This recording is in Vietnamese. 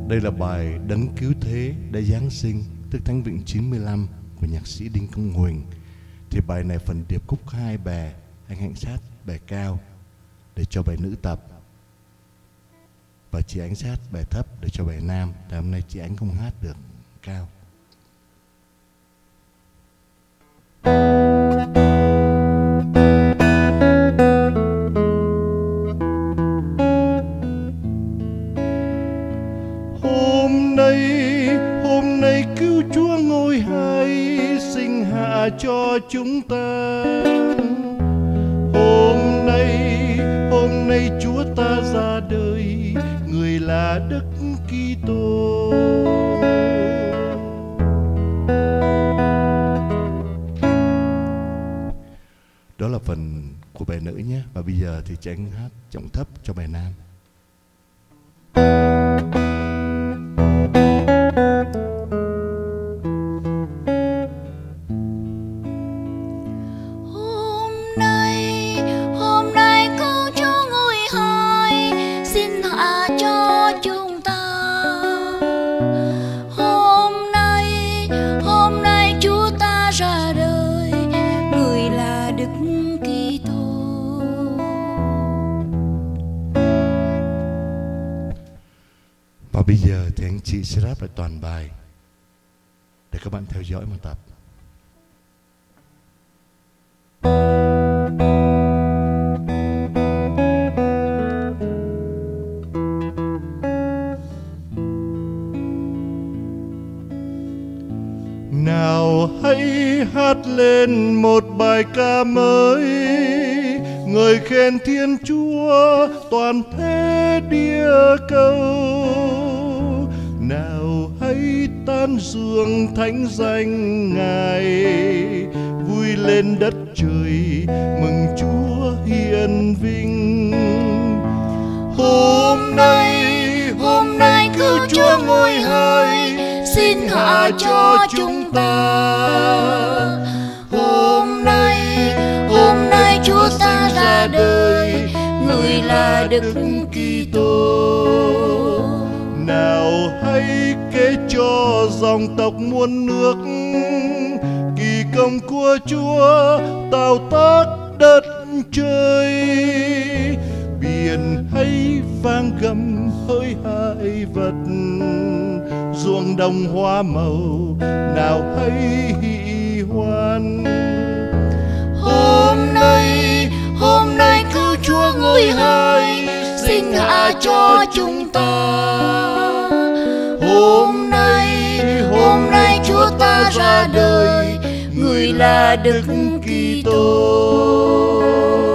Đây là bài Đấng Cứu Thế Đã Giáng Sinh, tức Thánh Vịnh 95 của nhạc sĩ Đinh Công Huỳnh. Thì bài này phần điệp khúc có hai bè, anh Hạnh sát bè cao để cho bài nữ tập, và chị Ánh sát bè thấp để cho bài nam. Tại hôm nay chị Ánh không hát được cao. Hôm nay cứu Chúa ngôi hay sinh hạ cho chúng ta. Hôm nay Chúa ta ra đời, người là Đức Kitô. Đó là phần của bài nữ nhé. Và bây giờ thì chị Ánh hát giọng thấp cho bài nam. Hôm nay cứu Chúa ngôi hai xin hạ cho chúng ta. Hôm nay Chúa ta ra đời, người là Đức Kitô. Và bây giờ thì anh chị sẽ rap lại toàn bài để các bạn theo dõi mà tập. Nào hãy hát lên một bài ca mới, ngợi khen Thiên Chúa toàn thế địa cầu. Nào hãy tán dương thánh danh Ngài, vui lên đất trời mừng Chúa hiền vinh. Hôm nay cứu Chúa ngôi hai xin hạ cho chúng ta. Hôm nay Chúa ta ra đời, người là Đức Kitô. Nào hãy kể cho dòng tộc muôn nước kỳ công của Chúa tạo tác đất trời. Biển hãy vang gầm hỡi hai vật, ruộng đồng hoa màu nào hãy hỷ hoan. Hôm nay cứu Chúa ngôi hai xin hạ cho chúng ta. Hôm nay Chúa ta ra đời, người là Đức Kitô.